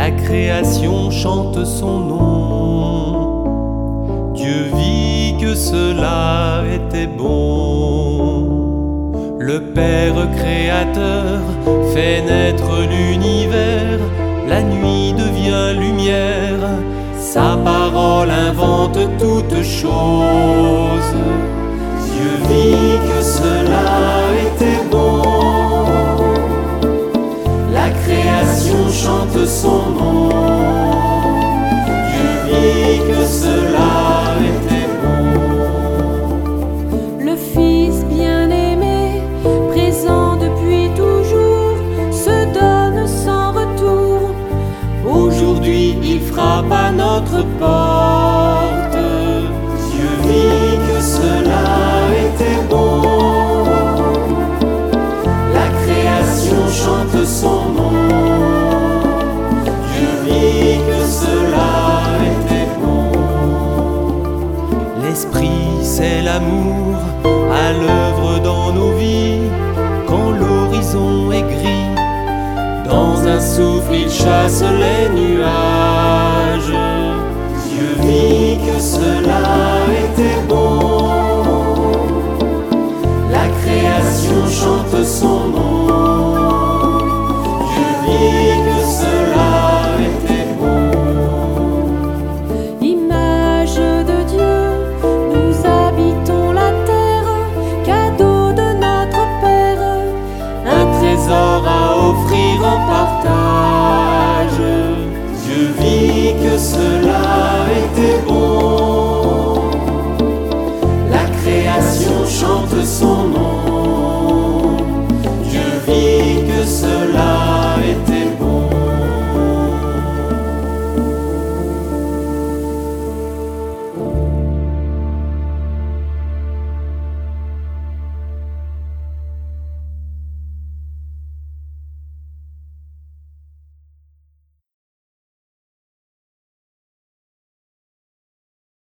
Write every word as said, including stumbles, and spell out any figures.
la création chante son nom. Dieu vit que cela était bon. Le Père créateur fait naître l'univers, la nuit devient lumière, sa parole invente toutes choses. Dieu vit que cela était bon, la création chante son nom. Dieu vit que cela était bon. Le Fils bien-aimé, présent depuis toujours, se donne sans retour. Aujourd'hui il frappe à notre porte. Dieu vit que cela était bon, la création chante son nom. Dieu vit que cela était bon. L'esprit c'est l'amour à l'œuvre dans nos vies. Quand l'horizon est gris, dans un souffle il chasse les nuages. Dieu vit que cela était bon, la création chante son nom. Dieu vit que cela était bon. Image de Dieu, nous habitons la terre, cadeau de notre Père, Un trésor à offrir en partage. Dieu vit que cela était bon, la création chante son nom.